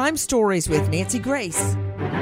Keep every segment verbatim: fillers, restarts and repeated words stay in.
Crime Stories with Nancy Grace.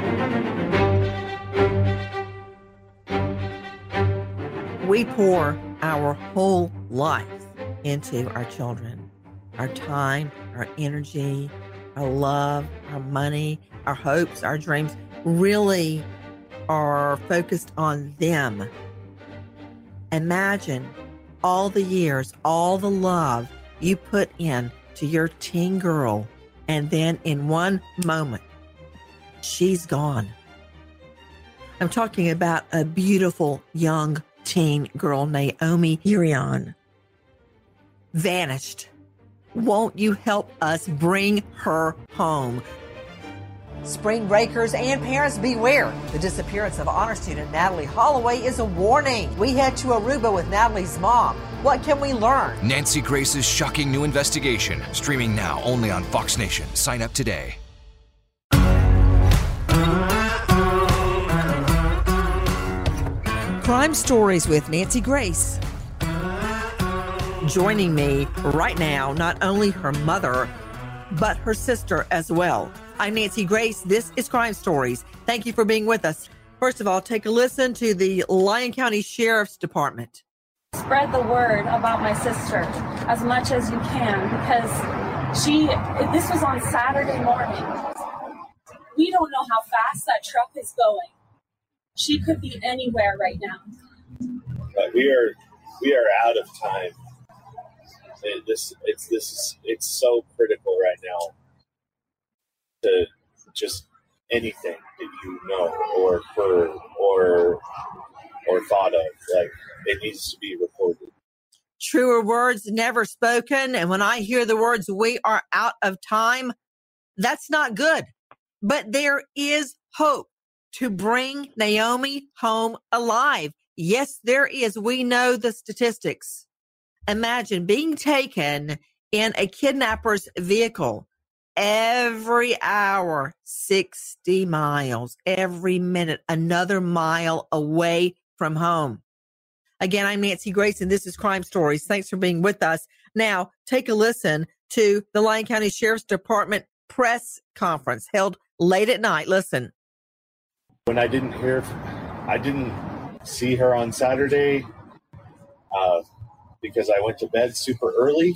We pour our whole life into our children. Our time, our energy, our love, our money, our hopes, our dreams really are focused on them. Imagine all the years, all the love you put in to your teen girl, and then in one moment, she's gone. I'm talking about a beautiful young teen girl, Naomi Urian, vanished. Won't you help us bring her home? Spring breakers and parents beware. The disappearance of honor student Natalie Holloway is a warning. We head to Aruba with Natalie's mom. What can we learn? Nancy Grace's shocking new investigation, streaming now only on Fox Nation. Sign up today. Crime Stories with Nancy Grace. Joining me right now, not only her mother, but her sister as well. I'm Nancy Grace. This is Crime Stories. Thank you for being with us. First of all, take a listen to the Lyon County Sheriff's Department. Spread the word about my sister as much as you can, because she, this was on Saturday morning. We don't know how fast that truck is going. She could be anywhere right now. But we are, we are out of time. It, this, it's, this is, it's so critical right now to just anything that you know or heard or, or thought of. Like, it needs to be reported. Truer words never spoken. And when I hear the words, we are out of time, that's not good. But there is hope to bring Naomi home alive. Yes, there is. We know the statistics. Imagine being taken in a kidnapper's vehicle every hour, sixty miles, every minute, another mile away from home. Again, I'm Nancy Grace, and this is Crime Stories. Thanks for being with us. Now, take a listen to the Lyon County Sheriff's Department press conference held late at night. Listen. When I didn't hear, I didn't see her on Saturday uh, because I went to bed super early,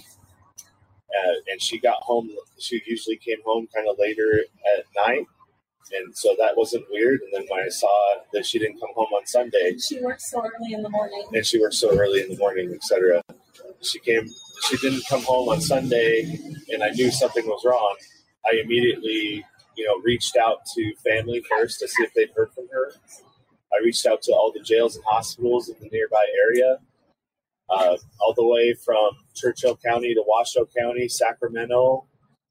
uh, and she got home. She usually came home kind of later at night. And so that wasn't weird. And then when I saw that she didn't come home on Sunday. She works so early in the morning. And she works so early in the morning, et cetera. She came, she didn't come home on Sunday, and I knew something was wrong. I immediately, you know, reached out to family first to see if they'd heard from her. I reached out to all the jails and hospitals in the nearby area, uh, all the way from Churchill County to Washoe County, Sacramento,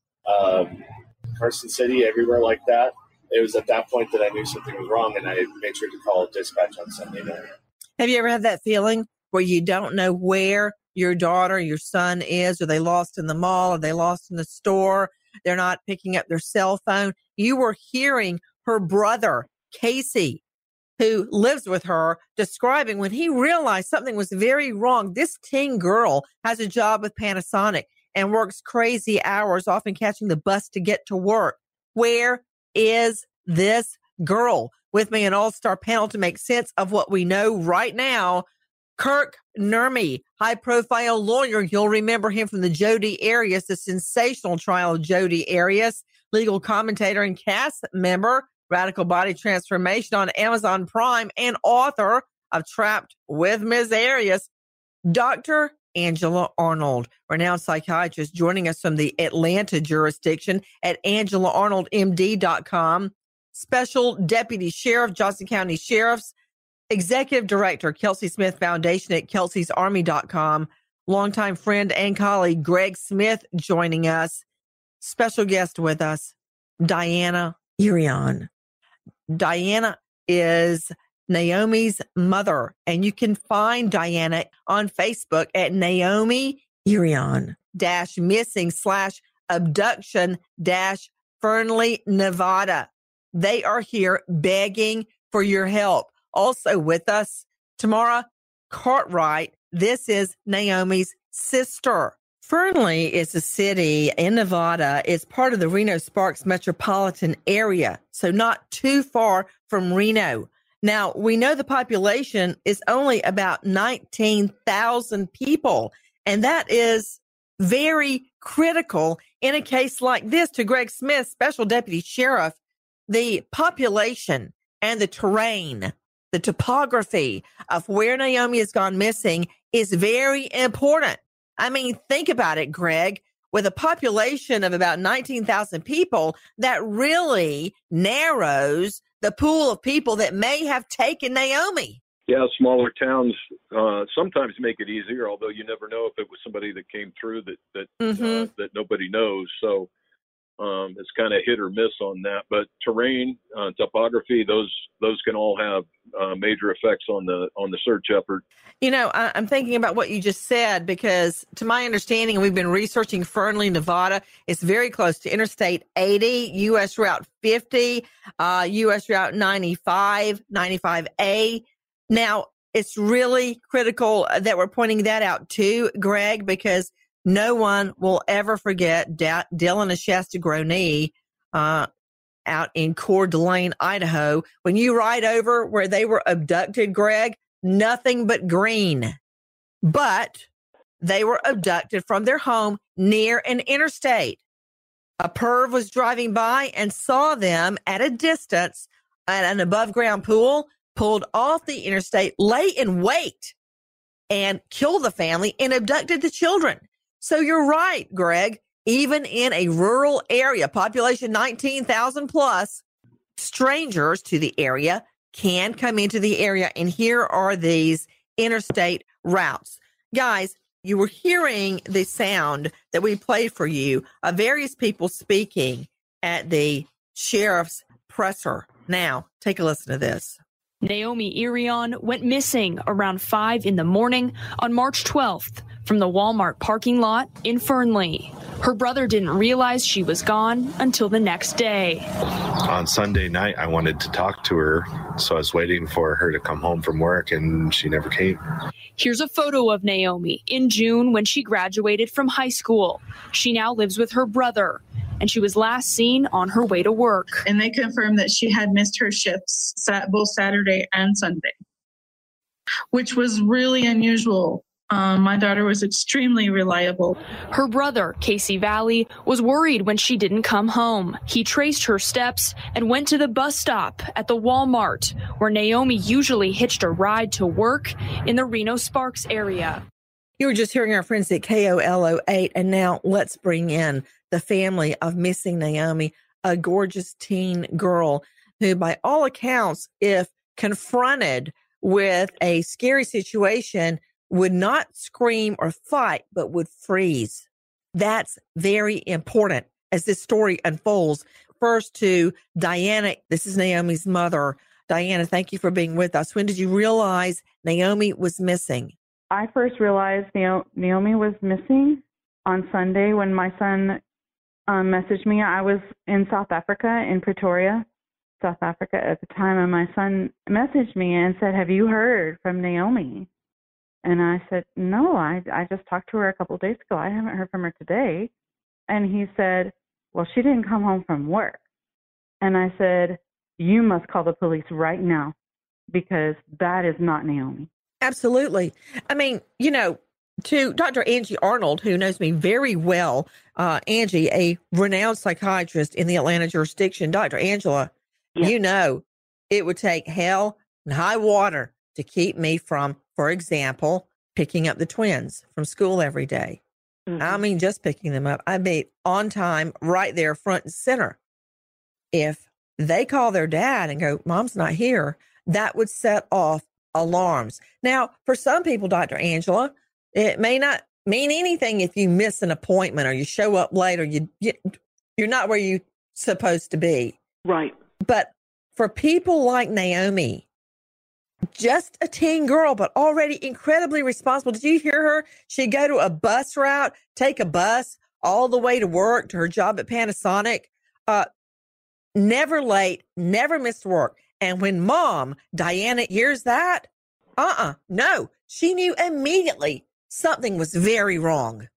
um, Carson City, everywhere like that. It was at that point that I knew something was wrong, and I made sure to call dispatch on Sunday night. Have you ever had that feeling where you don't know where your daughter, your son is? Are they lost in the mall? Are they lost in the store? They're not picking up their cell phone. You were hearing her brother, Casey, who lives with her, describing when he realized something was very wrong. This teen girl has a job with Panasonic and works crazy hours, often catching the bus to get to work. Where is this girl? With me, an all-star panel to make sense of what we know right now. Kirk Nurmi, high-profile lawyer. You'll remember him from the Jodi Arias, the sensational trial of Jodi Arias, legal commentator and cast member, Radical Body Transformation on Amazon Prime, and author of Trapped with Miz Arias. Doctor Angela Arnold, renowned psychiatrist, joining us from the Atlanta jurisdiction at angela arnold m d dot com. Special Deputy Sheriff, Johnson County Sheriff's, Executive Director, Kelsey Smith Foundation at kelseys army dot com. Longtime friend and colleague Greg Smith joining us. Special guest with us, Diana Urian. Diana is Naomi's mother, and you can find Diana on Facebook at Naomi Urian dash missing slash abduction dash Fernley, Nevada. They are here begging for your help. Also with us, Tamara Cartwright. This is Naomi's sister Fernley is a city in Nevada. It's part of the Reno-Sparks metropolitan area, so not too far from Reno. Now, we know the population is only about nineteen thousand people, and that is very critical in a case like this. To Greg Smith, Special Deputy Sheriff, the population and the terrain, the topography of where Naomi has gone missing is very important. I mean, think about it, Greg. With a population of about nineteen thousand people, that really narrows the pool of people that may have taken Naomi. Yeah, smaller towns uh, sometimes make it easier, although you never know if it was somebody that came through that that mm-hmm. uh, that nobody knows. So um, it's kind of hit or miss on that. But terrain, uh, topography, those those can all have uh, major effects on the on the search effort. You know, I, I'm thinking about what you just said, because to my understanding, we've been researching Fernley, Nevada. It's very close to Interstate eighty, U S Route fifty, uh, U S Route ninety-five, ninety-five A. Now, it's really critical that we're pointing that out too, Greg, because no one will ever forget da- Dylan and Shasta Groney uh, out in Coeur d'Alene, Idaho. When you ride over where they were abducted, Greg, nothing but green. But they were abducted from their home near an interstate. A perv was driving by and saw them at a distance at an above-ground pool, pulled off the interstate, lay in wait, and killed the family and abducted the children. So you're right, Greg. Even in a rural area, population nineteen thousand plus, strangers to the area can come into the area. And here are these interstate routes. Guys, you were hearing the sound that we played for you of various people speaking at the sheriff's presser. Now, take a listen to this. Naomi Irion went missing around five in the morning on March twelfth from the Walmart parking lot in Fernley. Her brother didn't realize she was gone until the next day. On Sunday night, I wanted to talk to her, so I was waiting for her to come home from work, and she never came. Here's a photo of Naomi in June when she graduated from high school. She now lives with her brother, and she was last seen on her way to work. And they confirmed that she had missed her shifts both Saturday and Sunday, which was really unusual. Um, my daughter was extremely reliable. Her brother, Casey Valley, was worried when she didn't come home. He traced her steps and went to the bus stop at the Walmart, where Naomi usually hitched a ride to work in the Reno-Sparks area. You were just hearing our friends at K O L O eight, and now let's bring in the family of missing Naomi, a gorgeous teen girl who, by all accounts, if confronted with a scary situation, would not scream or fight, but would freeze. That's very important as this story unfolds. First to Diana. This is Naomi's mother. Diana, thank you for being with us. When did you realize Naomi was missing? I first realized Naomi was missing on Sunday when my son um, messaged me. I was in South Africa, in Pretoria, South Africa at the time, and my son messaged me and said, "Have you heard from Naomi?" And I said, "No, I I just talked to her a couple of days ago. I haven't heard from her today." And he said, "Well, she didn't come home from work." And I said, "You must call the police right now, because that is not Naomi." Absolutely. I mean, you know, to Doctor Angie Arnold, who knows me very well, uh, Angie, a renowned psychiatrist in the Atlanta jurisdiction. Doctor Angela, yes. You know, it would take hell and high water to keep me from, for example, picking up the twins from school every day. Mm-hmm. I mean, just picking them up. I mean, on time, right there, front and center. If they call their dad and go, "Mom's not here," that would set off alarms. Now, for some people, Doctor Angela, it may not mean anything if you miss an appointment or you show up late or you, you you're not where you're supposed to be. Right. But for people like Naomi, just a teen girl, but already incredibly responsible. Did you hear her? She'd go to a bus route, take a bus all the way to work, to her job at Panasonic. Uh, never late, never missed work. And when Mom, Diana, hears that, uh-uh, no, she knew immediately something was very wrong.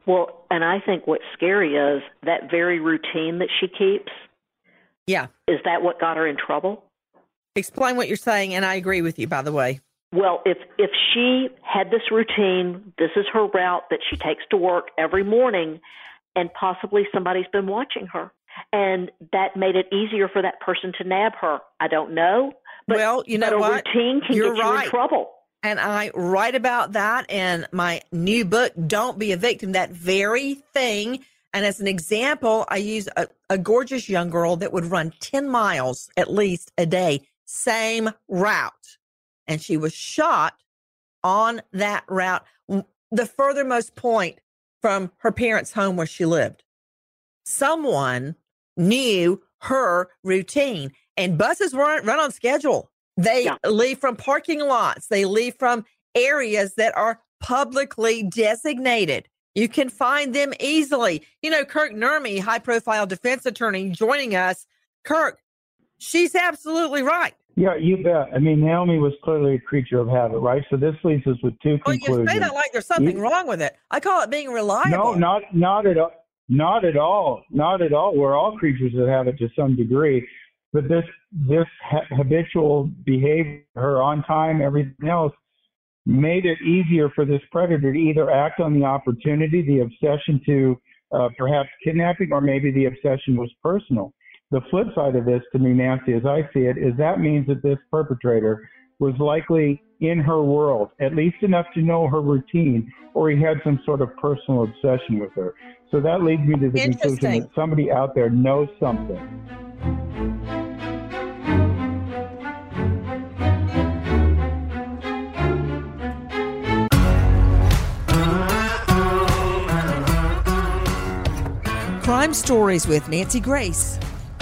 Well, and I think what's scary is that very routine that she keeps. Yeah. Is that what got her in trouble? Explain what you're saying, and I agree with you, by the way. Well, if if she had this routine, this is her route that she takes to work every morning, and possibly somebody's been watching her, and that made it easier for that person to nab her. I don't know. But, well, you know but a what? routine can You're get you right. in trouble. And I write about that in my new book, Don't Be a Victim, that very thing. And as an example, I use a, a gorgeous young girl that would run ten miles at least a day, same route. And she was shot on that route, the furthermost point from her parents' home where she lived. Someone knew her routine, and buses weren't run on schedule. They yeah. leave from parking lots. They leave from areas that are publicly designated. You can find them easily. You know, Kirk Nurmi, high-profile defense attorney, joining us. Kirk, she's absolutely right. Yeah, you bet. I mean, Naomi was clearly a creature of habit, right? So this leaves us with two well, conclusions. You say that like there's something you, wrong with it. I call it being reliable. No, not not at all. Not at all. Not at all. We're all creatures of habit to some degree. But this this ha- habitual behavior, her on time, everything else, made it easier for this predator to either act on the opportunity, the obsession to uh, perhaps kidnapping, or maybe the obsession was personal. The flip side of this, to me, Nancy, as I see it, is that means that this perpetrator was likely in her world, at least enough to know her routine, or he had some sort of personal obsession with her. So that leads me to the conclusion that somebody out there knows something. Crime Stories with Nancy Grace.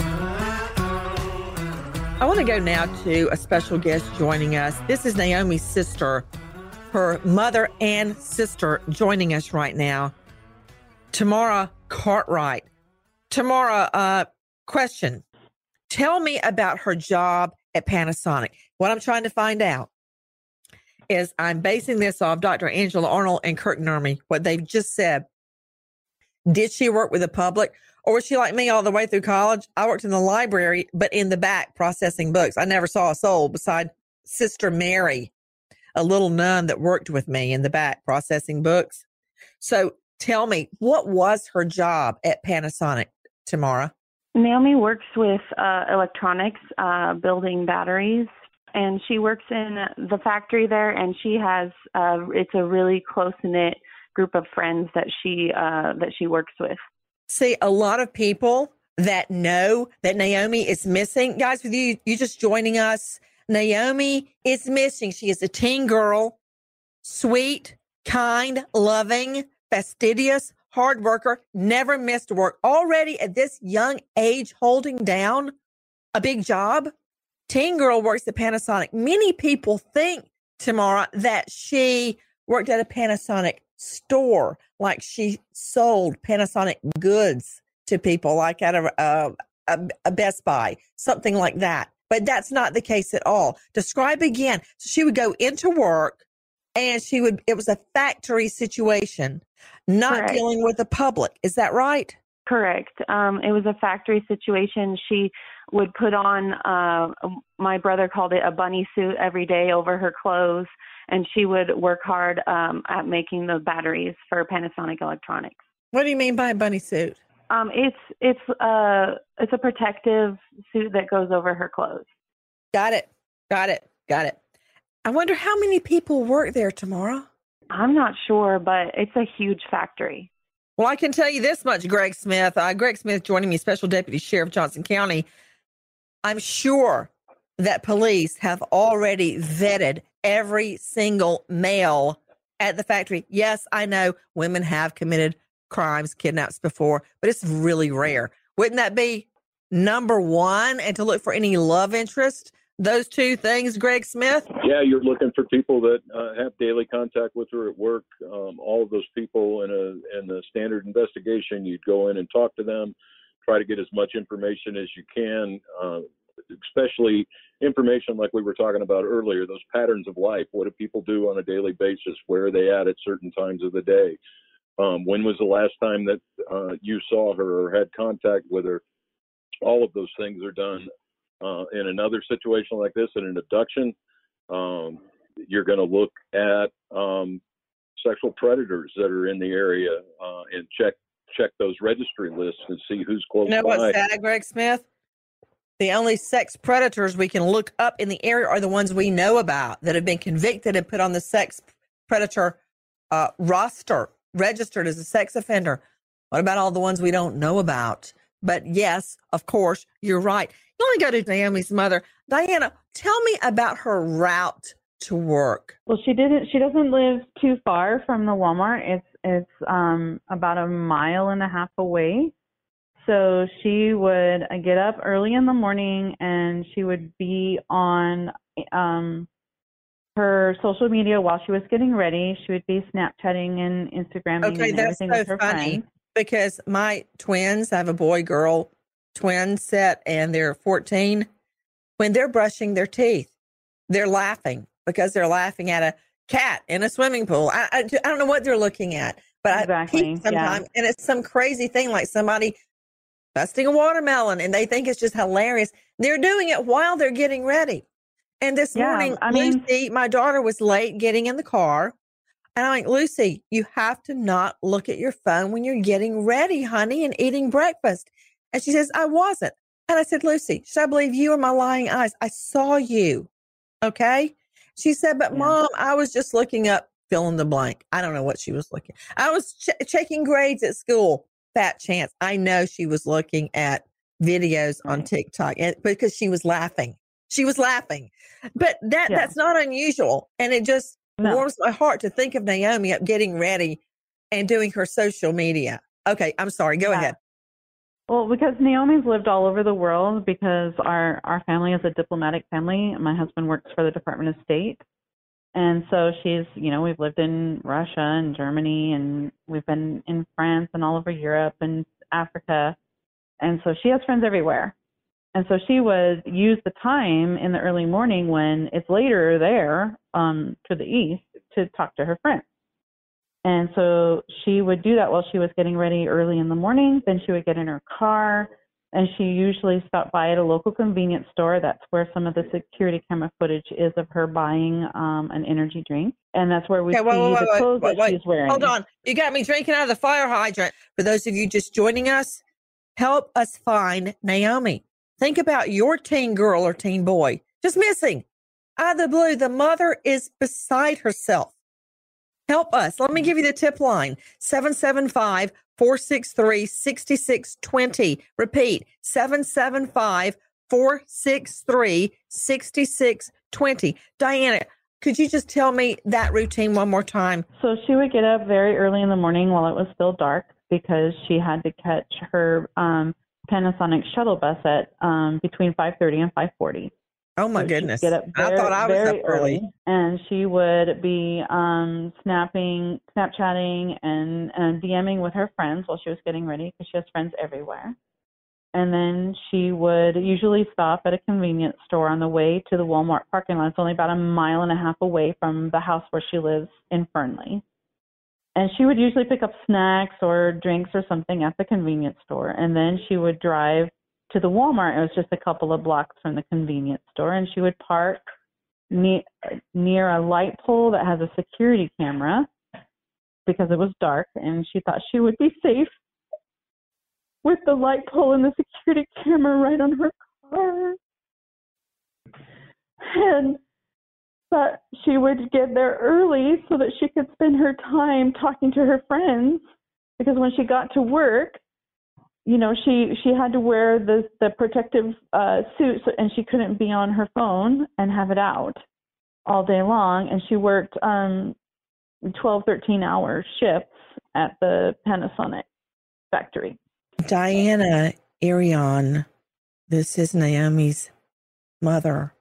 I want to go now to a special guest joining us. This is Naomi's sister, her mother and sister joining us right now, Tamara Cartwright. Tamara, uh, question. Tell me about her job at Panasonic. What I'm trying to find out is I'm basing this off Doctor Angela Arnold and Kirk Nurmi, what they've just said. Did she work with the public, or was she like me all the way through college? I worked in the library, but in the back processing books. I never saw a soul beside Sister Mary, a little nun that worked with me in the back processing books. So tell me, what was her job at Panasonic, Tamara? Naomi works with uh, electronics, uh, building batteries, and she works in the factory there, and she has, uh, it's a really close-knit group of friends that she uh, that she works with. See, a lot of people that know that Naomi is missing, guys, with you, you just joining us, Naomi is missing. She is a teen girl, sweet, kind, loving, fastidious, hard worker, never missed work. Already at this young age, holding down a big job. Teen girl works at Panasonic. Many people think, Tamara, that she worked at a Panasonic store, like she sold Panasonic goods to people, like at a, a, a, a Best Buy, something like that. But that's not the case at all. Describe again. So she would go into work, and she would, it was a factory situation, not Correct. Dealing with the public. Is that right? Correct. Um, it was a factory situation. She would put on, uh, my brother called it a bunny suit every day over her clothes, and she would work hard um, at making the batteries for Panasonic Electronics. What do you mean by a bunny suit? Um, it's it's uh it's a protective suit that goes over her clothes. Got it. Got it. Got it. I wonder how many people work there, Tamara? I'm not sure, but it's a huge factory. Well, I can tell you this much, Greg Smith. Uh, Greg Smith joining me, Special Deputy Sheriff Johnson County. I'm sure that police have already vetted every single male at the factory. Yes, I know women have committed crimes, kidnaps before, but it's really rare. Wouldn't that be number one? And to look for any love interest, those two things, Greg Smith? Yeah, you're looking for people that uh, have daily contact with her at work. Um, all of those people in a in a standard investigation, you'd go in and talk to them, try to get as much information as you can, uh, especially information like we were talking about earlier, those patterns of life. What do people do on a daily basis? Where are they at at certain times of the day? Um, when was the last time that uh, you saw her or had contact with her? All of those things are done uh, in another situation like this, in an abduction. Um, you're going to look at um, sexual predators that are in the area uh, and check check those registry lists and see who's close You know by. what's sad, Greg Smith? The only sex predators we can look up in the area are the ones we know about that have been convicted and put on the sex predator uh, roster, registered as a sex offender. What about all the ones we don't know about? But yes, of course, you're right. You want to go to Naomi's mother. Diana, tell me about her route to work. Well, she didn't. She doesn't live too far from the Walmart. It's it's um, about a mile and a half away. So she would get up early in the morning, and she would be on um, her social media while she was getting ready. She would be Snapchatting and Instagramming Okay, and that's everything so with her funny friends. because my twins, I have a boy girl twin set, and they're fourteen. When they're brushing their teeth, they're laughing because they're laughing at a cat in a swimming pool. I, I, I don't know what they're looking at, but Exactly, I peek sometimes, yeah. and it's some crazy thing like somebody busting a watermelon, and they think it's just hilarious. They're doing it while they're getting ready. And this Yeah, morning, I mean- Lucy, my daughter, was late getting in the car. And I'm like, Lucy, you have to not look at your phone when you're getting ready, honey, and eating breakfast. And she says, I wasn't. And I said, Lucy, should I believe you or my lying eyes? I saw you. Okay. She said, but Yeah. Mom, I was just looking up, fill in the blank. I don't know what she was looking. I was ch- checking grades at school. Fat chance. I know she was looking at videos on Right. TikTok and, because she was laughing. She was laughing. But that Yeah. that's not unusual. And it just No. warms my heart to think of Naomi up getting ready and doing her social media. Okay, I'm sorry. Go Yeah. ahead. Well, because Naomi's lived all over the world because our, our family is a diplomatic family. My husband works for the Department of State. And so she's, you know, we've lived in Russia and Germany, and we've been in France and all over Europe and Africa. And so she has friends everywhere. And so she would use the time in the early morning when it's later there um, to the east to talk to her friends. And so she would do that while she was getting ready early in the morning. Then she would get in her car, and she usually stopped by at a local convenience store. That's where some of the security camera footage is of her buying um, an energy drink. And that's where we Okay, wait, see wait, the wait, clothes wait, that wait. she's wearing. Hold on. You got me drinking out of the fire hydrant. For those of you just joining us, help us find Naomi. Think about your teen girl or teen boy just missing. Out of the blue, the mother is beside herself. Help us. Let me give you the tip line. seven seven five, four six three, six six two zero. Repeat, seven seven five, four six three, six six two zero. Diana, could you just tell me that routine one more time? So she would get up very early in the morning while it was still dark because she had to catch her um, Panasonic shuttle bus at um, between five thirty and five forty. Oh my So she'd goodness. Get up very, I thought I was very up early. And she would be um, snapping, Snapchatting, and, and DMing with her friends while she was getting ready because she has friends everywhere. And then she would usually stop at a convenience store on the way to the Walmart parking lot. It's only about a mile and a half away from the house where she lives in Fernley. And she would usually pick up snacks or drinks or something at the convenience store. And then she would drive to the Walmart. It was just a couple of blocks from the convenience store. And she would park near, near a light pole that has a security camera because it was dark. And she thought she would be safe with the light pole and the security camera right on her car. And but she would get there early so that she could spend her time talking to her friends, because when she got to work, you know, she she had to wear the the protective uh, suit, so, and she couldn't be on her phone and have it out all day long. And she worked um, twelve, thirteen hour shifts at the Panasonic factory. Diana Irion, this is Naomi's mother,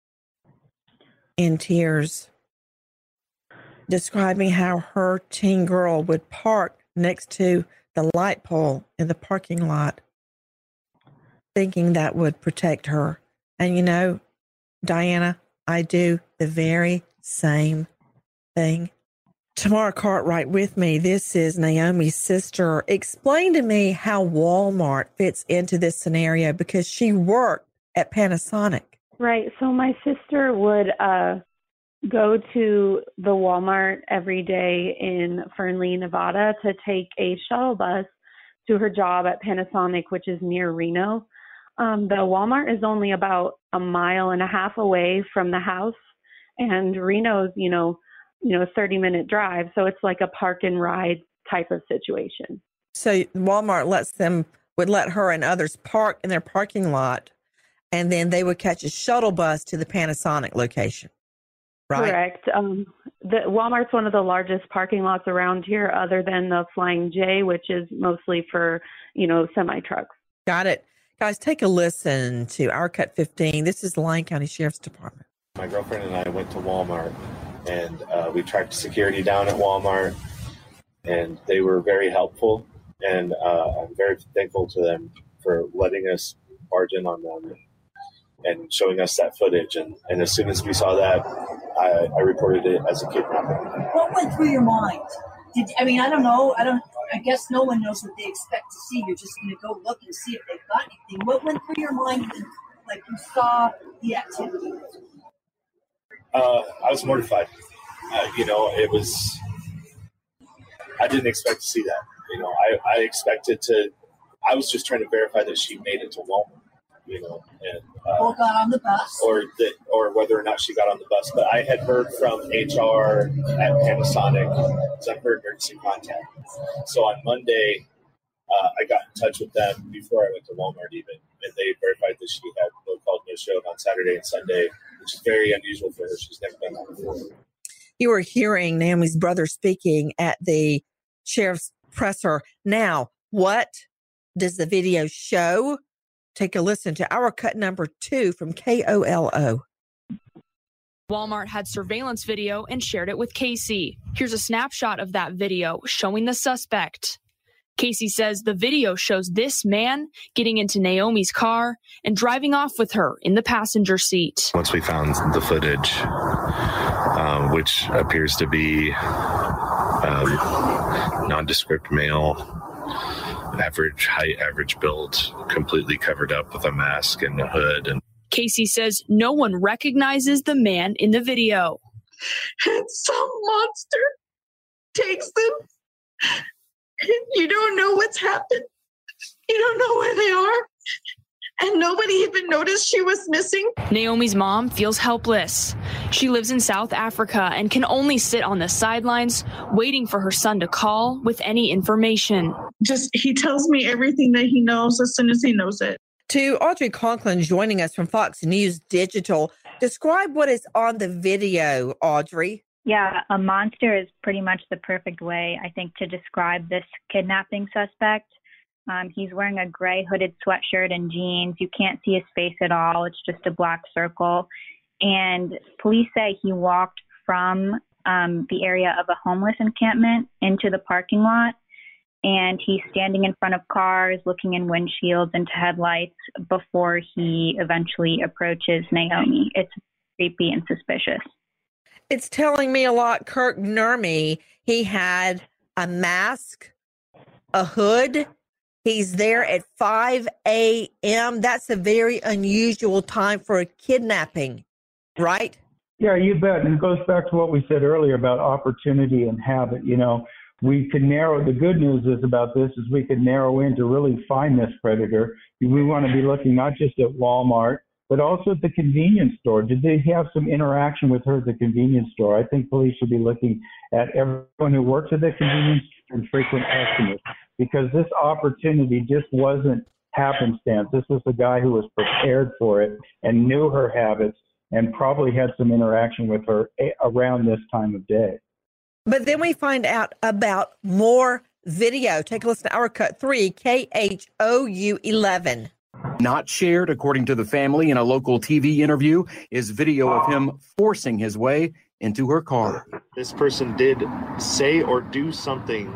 in tears, describing how her teen girl would park next to the light pole in the parking lot, thinking that would protect her. And you know, Diana, I do the very same thing Tamara Cartwright with me. This is Naomi's sister. Explain to me how Walmart fits into this scenario, because she worked at Panasonic. Right. So my sister would uh, go to the Walmart every day in Fernley, Nevada to take a shuttle bus to her job at Panasonic, which is near Reno. Um, the Walmart is only about a mile and a half away from the house, and Reno's, you know, you know, a thirty minute drive. So it's like a park and ride type of situation. So Walmart lets them, would let her and others park in their parking lot, and then they would catch a shuttle bus to the Panasonic location, right? Correct. Um, the Walmart's one of the largest parking lots around here, other than the Flying J, which is mostly for, you know, semi trucks. Got it. Guys, take a listen to Our Cut fifteen. This is the Lyon County Sheriff's Department. My girlfriend and I went to Walmart, and uh, we tracked security down at Walmart, and they were very helpful. And uh, I'm very thankful to them for letting us barge in on them and, and showing us that footage. And, and as soon as we saw that, I, I reported it as a kidnapping. What went through your mind? Did I mean, I don't know. I don't. I guess no one knows what they expect to see. You're just going to go look and see if they've got anything. What went through your mind when, like, you saw the activity? Uh, I was mortified. Uh, you know, it was. I didn't expect to see that. You know, I, I expected to. I was just trying to verify that she made it to Walmart. You know, and uh, or got on the bus, or that, or whether or not she got on the bus. But I had heard from H R at Panasonic, because I'm her emergency contact. So on Monday, uh, I got in touch with them before I went to Walmart even, and they verified that she had no call, no show on Saturday and Sunday, which is very unusual for her. She's never done that before. You were hearing Naomi's brother speaking at the sheriff's presser. Now, what does the video show? Take a listen to Our Cut number two from K O L O. Walmart had surveillance video and shared it with Casey. Here's a snapshot of that video showing the suspect. Casey says the video shows this man getting into Naomi's car and driving off with her in the passenger seat. Once we found the footage, um, which appears to be um, nondescript male, average height, average build, completely covered up with a mask and a hood. And Casey says no one recognizes the man in the video. And some monster takes them. You don't know what's happened. You don't know where they are. And nobody even noticed she was missing. Naomi's mom feels helpless. She lives in South Africa and can only sit on the sidelines waiting for her son to call with any information. Just, he tells me everything that he knows as soon as he knows it. To Audrey Conklin joining us from Fox News Digital. Describe what is on the video, Audrey. Yeah, a monster is pretty much the perfect way, I think, to describe this kidnapping suspect. Um, he's wearing a gray hooded sweatshirt and jeans. You can't see his face at all. It's just a black circle. And police say he walked from um, the area of a homeless encampment into the parking lot. And he's standing in front of cars, looking in windshields into headlights before he eventually approaches Naomi. It's creepy and suspicious. It's telling me a lot. Kirk Nurmi, he had a mask, a hood. He's there at five a.m. That's a very unusual time for a kidnapping, right? Yeah, you bet. And it goes back to what we said earlier about opportunity and habit. You know, we can narrow, the good news is about this is we can narrow in to really find this predator. We want to be looking not just at Walmart, but also at the convenience store. Did they have some interaction with her at the convenience store? I think police should be looking at everyone who works at the convenience store and frequent customers, because this opportunity just wasn't happenstance. This was a guy who was prepared for it and knew her habits and probably had some interaction with her around this time of day. But then we find out about more video. Take a listen to Our Cut three, K H O U eleven. Not shared, according to the family in a local T V interview, is video of him forcing his way into her car. This person did say or do something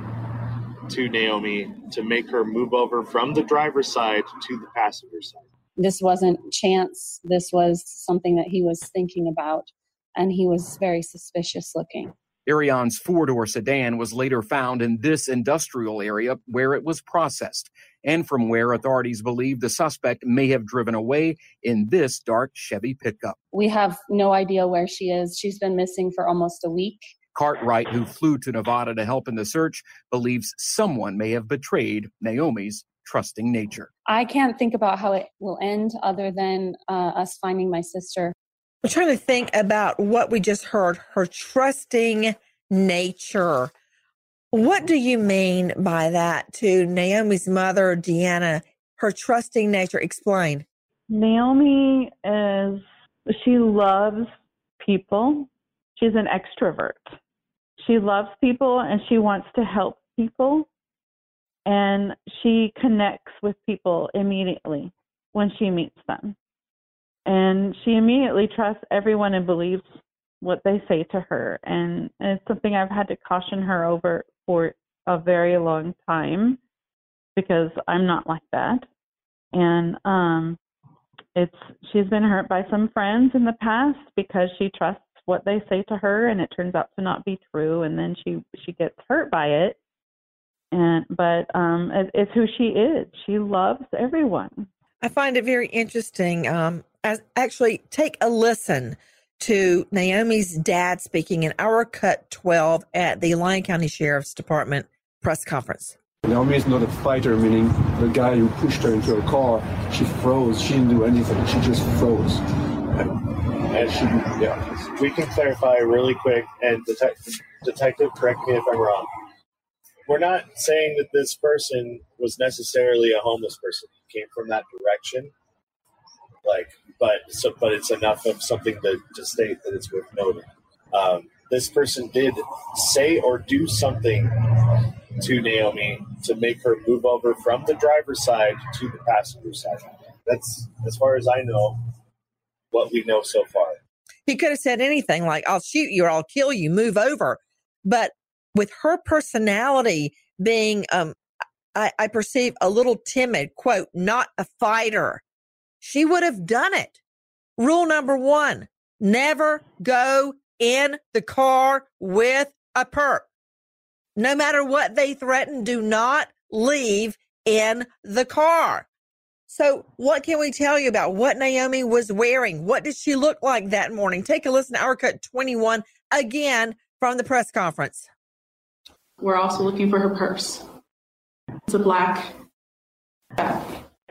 to Naomi to make her move over from the driver's side to the passenger side. This wasn't chance. This was something that he was thinking about, and he was very suspicious looking. Ariane's four-door sedan was later found in this industrial area where it was processed, and from where authorities believe the suspect may have driven away in this dark Chevy pickup. We have no idea where she is. She's been missing for almost a week. Cartwright, who flew to Nevada to help in the search, believes someone may have betrayed Naomi's trusting nature. I can't think about how it will end other than uh, us finding my sister. I'm trying to think about what we just heard, her trusting nature. What do you mean by that to Naomi's mother, Deanna, her trusting nature? Explain. Naomi is, she loves people. She's an extrovert. She loves people and she wants to help people. And she connects with people immediately when she meets them. And she immediately trusts everyone and believes what they say to her. And it's something I've had to caution her over for a very long time because I'm not like that. And um, it's she's been hurt by some friends in the past because she trusts what they say to her and it turns out to not be true. And then she, she gets hurt by it. And but um, it, it's who she is. She loves everyone. I find it very interesting. Um, as actually, take a listen to Naomi's dad speaking in Our Cut twelve at the Lyon County Sheriff's Department press conference. Naomi is not a fighter, meaning the guy who pushed her into a car, she froze. She didn't do anything. She just froze. And, and she, yeah. We can clarify really quick, and detective, detective, correct me if I'm wrong. We're not saying that this person was necessarily a homeless person. It came from that direction. Like, but so, but it's enough of something to, to state that it's worth noting. Um, this person did say or do something to Naomi to make her move over from the driver's side to the passenger side. That's, as far as I know, what we know so far. He could have said anything like, I'll shoot you or I'll kill you, move over. But with her personality being, um, I, I perceive a little timid, quote, not a fighter, she would have done it. Rule number one, never go in the car with a perp. No matter what they threaten, do not leave in the car. So what can we tell you about what Naomi was wearing? What did she look like that morning? Take a listen to Our Cut twenty-one again from the press conference. We're also looking for her purse. It's a black bag.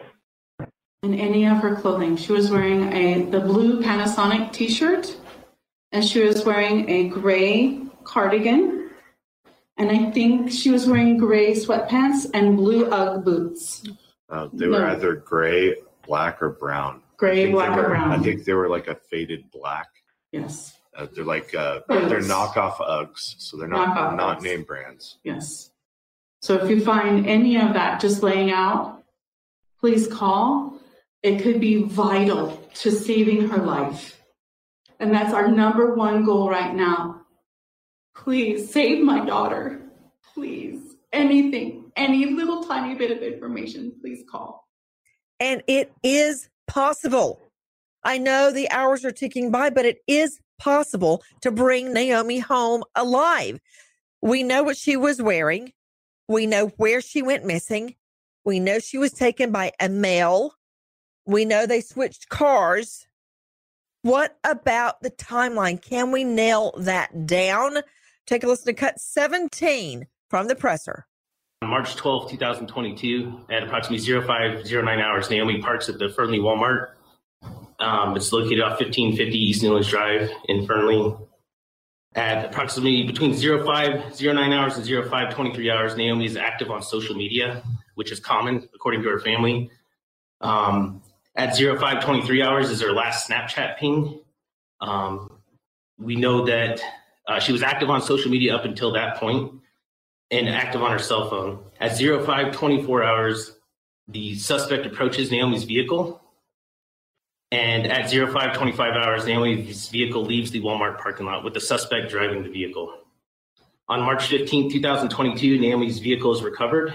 And any of her clothing. She was wearing a the blue Panasonic t-shirt, and she was wearing a gray cardigan, and I think she was wearing gray sweatpants and blue Ugg boots. Uh, they No. were either gray, black, or brown. Gray, I think black, they or were- brown. I think they were like a faded black. Yes. Uh, they're like uh, Uggs. they're knockoff Uggs, so they're not Knockoff not Uggs. name brands. Yes. So if you find any of that just laying out, please call. It could be vital to saving her life. And that's our number one goal right now. Please save my daughter. Please. Anything, any little tiny bit of information, please call. And it is possible. I know the hours are ticking by, but it is possible to bring Naomi home alive. We know what she was wearing. We know where she went missing. We know she was taken by a male. We know they switched cars. What about the timeline? Can we nail that down? Take a listen to cut seventeen from the presser. On March twelfth, twenty twenty-two, at approximately oh five oh nine hours, Naomi parks at the Fernley Walmart. Um, it's located off fifteen fifty East Newlands Drive in Fernley. At approximately between oh five oh nine hours and oh five twenty-three hours, Naomi is active on social media, which is common according to her family. Um, at oh five twenty-three hours is her last Snapchat ping. Um, we know that uh, she was active on social media up until that point and active on her cell phone. At oh five twenty-four hours, the suspect approaches Naomi's vehicle. And at oh five twenty-five hours, Naomi's vehicle leaves the Walmart parking lot with the suspect driving the vehicle. On March fifteenth, twenty twenty-two, Naomi's vehicle is recovered,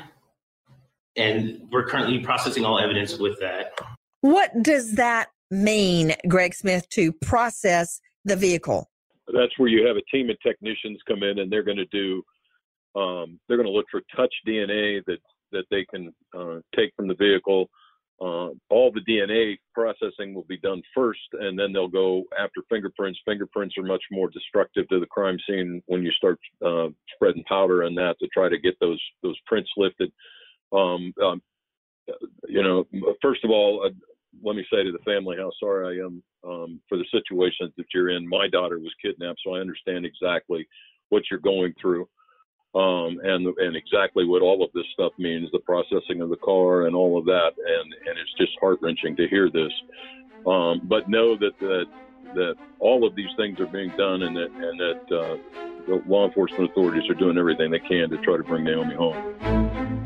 and we're currently processing all evidence with that. What does that mean, Greg Smith, to process the vehicle? that's where you have a team of technicians come in, and they're going to do, um, they're going to look for touch D N A that, that they can uh, take from the vehicle. Uh, all the D N A processing will be done first, and then they'll go after fingerprints. Fingerprints are much more destructive to the crime scene when you start uh, spreading powder and that to try to get those those prints lifted. Um, um, you know, first of all, uh, let me say to the family how sorry I am um, for the situation that you're in. My daughter was kidnapped, so I understand exactly what you're going through. Um, and and exactly what all of this stuff means, the processing of the car and all of that, and, and it's just heart-wrenching to hear this. Um, but know that, that that all of these things are being done, and that and that uh, the law enforcement authorities are doing everything they can to try to bring Naomi home.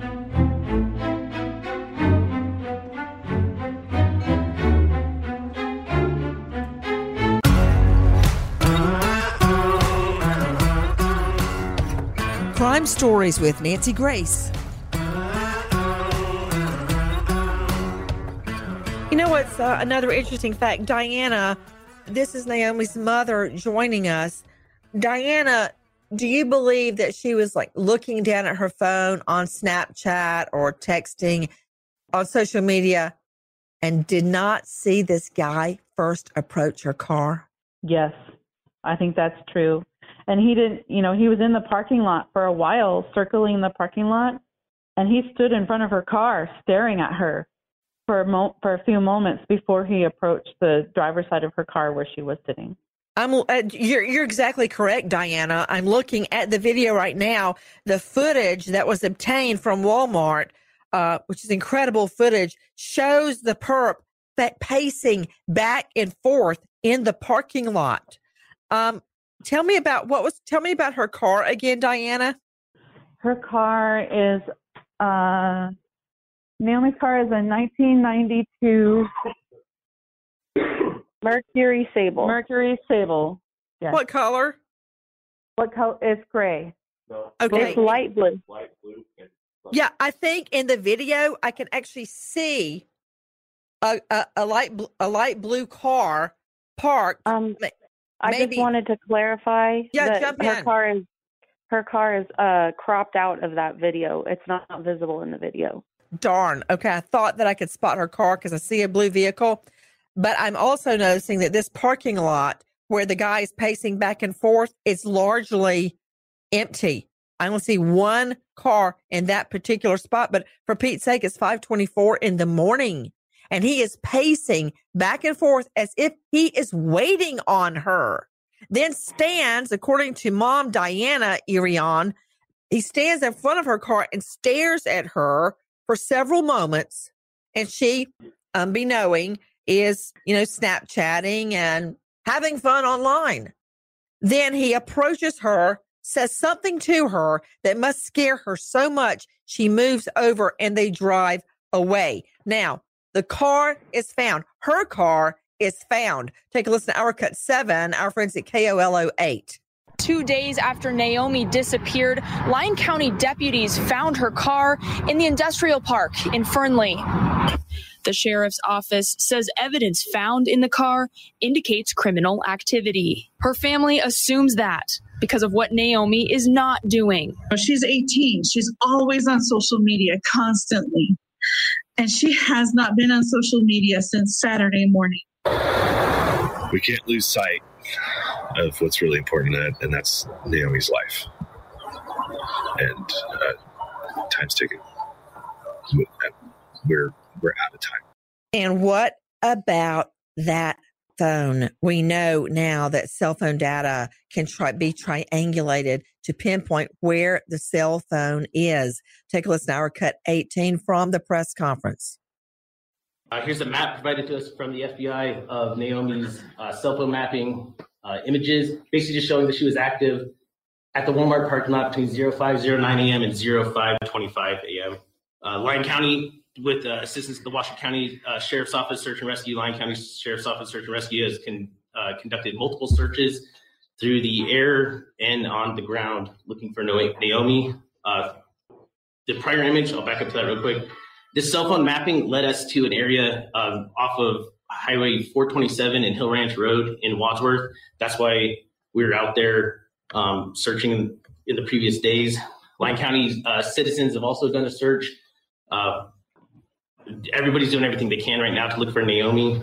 Crime Stories with Nancy Grace. You know what's uh, another interesting fact? Diana, this is Naomi's mother joining us. Diana, do you believe that she was like looking down at her phone on Snapchat or texting on social media and did not see this guy first approach her car? Yes, I think that's true. And he didn't, you know, he was in the parking lot for a while, circling the parking lot, and he stood in front of her car staring at her for a, mo- for a few moments before he approached the driver's side of her car where she was sitting. I'm, uh, you're, you're exactly correct, Diana. I'm looking at the video right now. The footage that was obtained from Walmart, uh, which is incredible footage, shows the perp that pacing back and forth in the parking lot. Um, Tell me about what was, tell me about her car again, Diana. Her car is, uh, Naomi's car is a nineteen ninety-two Mercury Sable. Mercury Sable. Yes. What color? What color? It's gray. No. Okay. It's light blue. Light blue. Yeah, I think in the video I can actually see a, a, a light bl- a light blue car parked. Um, I Maybe. just wanted to clarify Yeah, that jump her in. car is her car is uh, cropped out of that video. It's not visible in the video. Darn. Okay, I thought that I could spot her car because I see a blue vehicle, but I'm also noticing that this parking lot where the guy is pacing back and forth is largely empty. I only see one car in that particular spot, but for Pete's sake, it's five twenty-four in the morning. And he is pacing back and forth as if he is waiting on her. Then stands, according to Mom Diana Irion, he stands in front of her car and stares at her for several moments. And she, unbeknowing, is, you know, Snapchatting and having fun online. Then he approaches her, says something to her that must scare her so much she moves over and they drive away. Now, the car is found. Her car is found. Take a listen to Our Cut seven, our friends at K O L O eight. Two days after Naomi disappeared, Lyon County deputies found her car in the industrial park in Fernley. The sheriff's office says evidence found in the car indicates criminal activity. Her family assumes that because of what Naomi is not doing. She's eighteen. She's always on social media constantly. And she has not been on social media since Saturday morning. We can't lose sight of what's really important, and that's Naomi's life. And uh, time's ticking. We're we're out of time. And what about that phone? We know now that cell phone data can try, be triangulated to pinpoint where the cell phone is. Take a listen to Our Cut eighteen from the press conference. Uh, here's a map provided to us from the F B I of Naomi's uh, cell phone mapping uh, images, basically just showing that she was active at the Walmart parking lot between oh five oh nine a.m. and oh five twenty-five a.m. Uh, Lyon County, with uh, assistance of the Washington County uh, Sheriff's Office Search and Rescue, Lyon County Sheriff's Office Search and Rescue has con- uh, conducted multiple searches through the air and on the ground looking for Naomi. Uh, the prior image, I'll back up to that real quick. This cell phone mapping led us to an area um, off of Highway four twenty-seven and Hill Ranch Road in Wadsworth. That's why We were out there um, searching in the previous days. Lyon County uh, citizens have also done a search. Uh, everybody's doing everything they can right now to look for Naomi.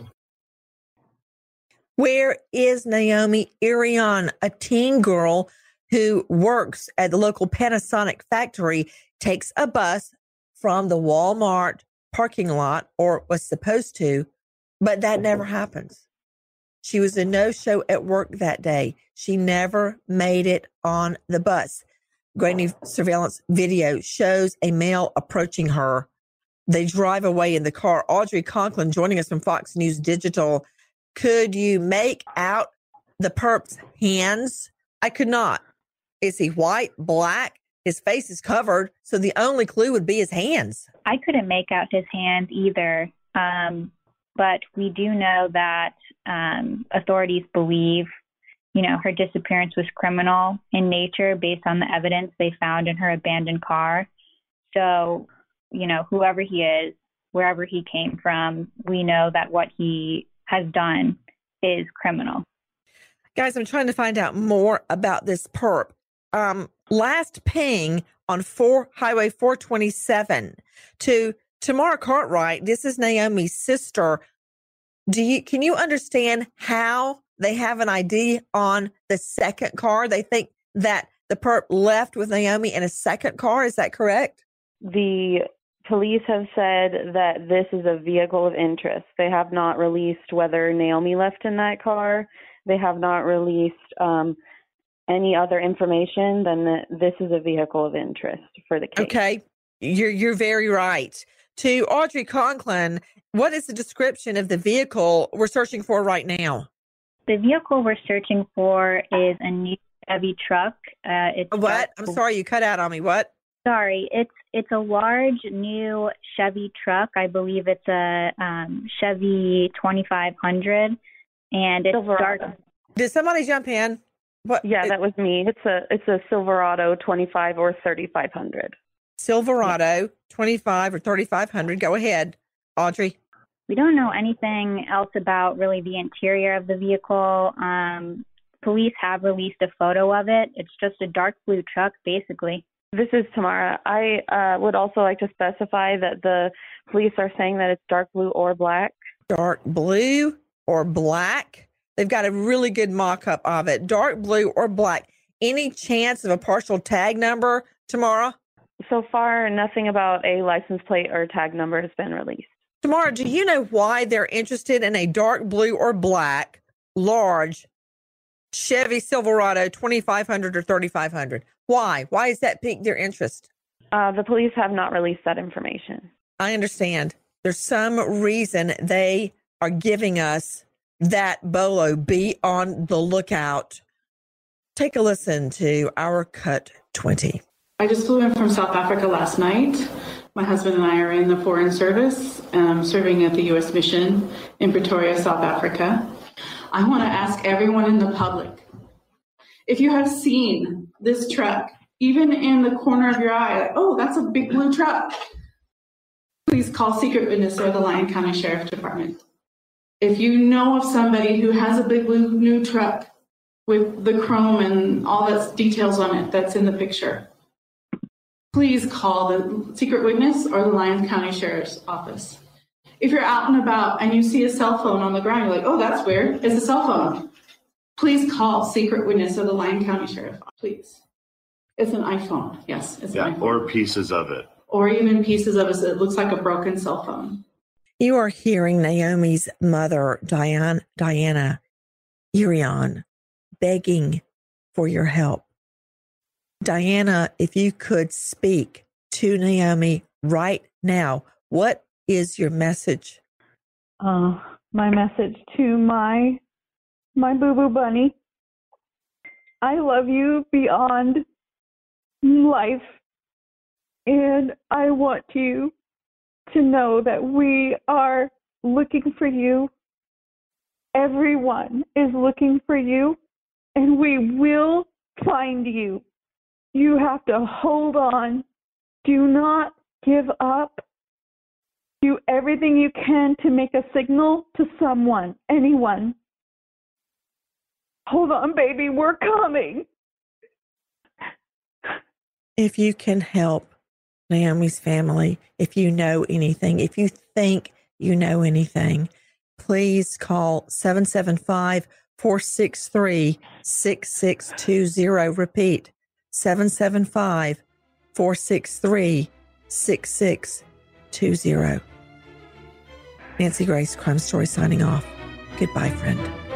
Where is Naomi Irion, a teen girl who works at the local Panasonic factory, takes a bus from the Walmart parking lot, or was supposed to, but that never happens. She was a no-show at work that day. She never made it on the bus. Grainy surveillance video shows a male approaching her. They drive away in the car. Audrey Conklin joining us from Fox News Digital. Could you make out the perp's hands? I could not. Is he white, black? His face is covered, so the only clue would be his hands. I couldn't make out his hands either, um, but we do know that um, authorities believe, you know, her disappearance was criminal in nature based on the evidence they found in her abandoned car. So, you know, whoever he is, wherever he came from, we know that what he has done is criminal. Guys, I'm trying to find out more about this perp. Um, last ping on four Highway four twenty-seven to Tamara Cartwright. This is Naomi's sister. Do you can you understand how they have an I D on the second car? They think that the perp left with Naomi in a second car. Is that correct? The police have said that this is a vehicle of interest. They have not released whether Naomi left in that car. They have not released um, any other information than that this is a vehicle of interest for the case. Okay, you're you're very right. To Audrey Conklin, what is the description of the vehicle we're searching for right now? The vehicle we're searching for is a new Chevy truck. Uh, it's what? I'm sorry, you cut out on me. What? Sorry, it's it's a large new Chevy truck. I believe it's a um, Chevy twenty-five hundred, and it's dark. Did somebody jump in? What? Yeah, that was me. It's a it's a Silverado twenty-five or thirty-five hundred. Silverado twenty-five or thirty-five hundred. Go ahead, Audrey. We don't know anything else about really the interior of the vehicle. Um, police have released a photo of it. It's just a dark blue truck, basically. This is Tamara. I uh, would also like to specify that the police are saying that it's dark blue or black. Dark blue or black? They've got a really good mock-up of it. Dark blue or black. Any chance of a partial tag number, Tamara? So far, nothing about a license plate or tag number has been released. Tamara, do you know why they're interested in a dark blue or black, large Chevy Silverado twenty-five hundred or thirty-five hundred? Why? Why has that piqued their interest? Uh, the police have not released that information. I understand. There's some reason they are giving us that bolo. Be on the lookout. Take a listen to our Cut twenty. I just flew in from South Africa last night. My husband and I are in the Foreign Service, um, serving at the U S Mission in Pretoria, South Africa. I want to ask everyone in the public, if you have seen this truck, even in the corner of your eye, like, oh, that's a big blue truck, please call Secret Witness or the Lyon County Sheriff Department. If you know of somebody who has a big blue new truck with the chrome and all that details on it that's in the picture, please call the Secret Witness or the Lyon County Sheriff's Office. If you're out and about and you see a cell phone on the ground, you're like, oh, that's weird. It's a cell phone. Please call Secret Witness or the Lyon County Sheriff, please. It's an iPhone. Yes, it's yeah, an iPhone. Or pieces of it. Or even pieces of it that looks like a broken cell phone. You are hearing Naomi's mother, Diane, Diana Irion, begging for your help. Diana, if you could speak to Naomi right now, what is your message? Uh, my message to my my boo-boo bunny. I love you beyond life, and I want you to know that we are looking for you. Everyone is looking for you, and we will find you. You have to hold on. Do not give up. Do everything you can to make a signal to someone, anyone. Hold on, baby, we're coming. If you can help Naomi's family, if you know anything, if you think you know anything, please call seven seven five, four six three, six six two zero. Repeat, seven seven five, four six three, six six two zero. Nancy Grace, Crime Story, signing off. Goodbye, friend.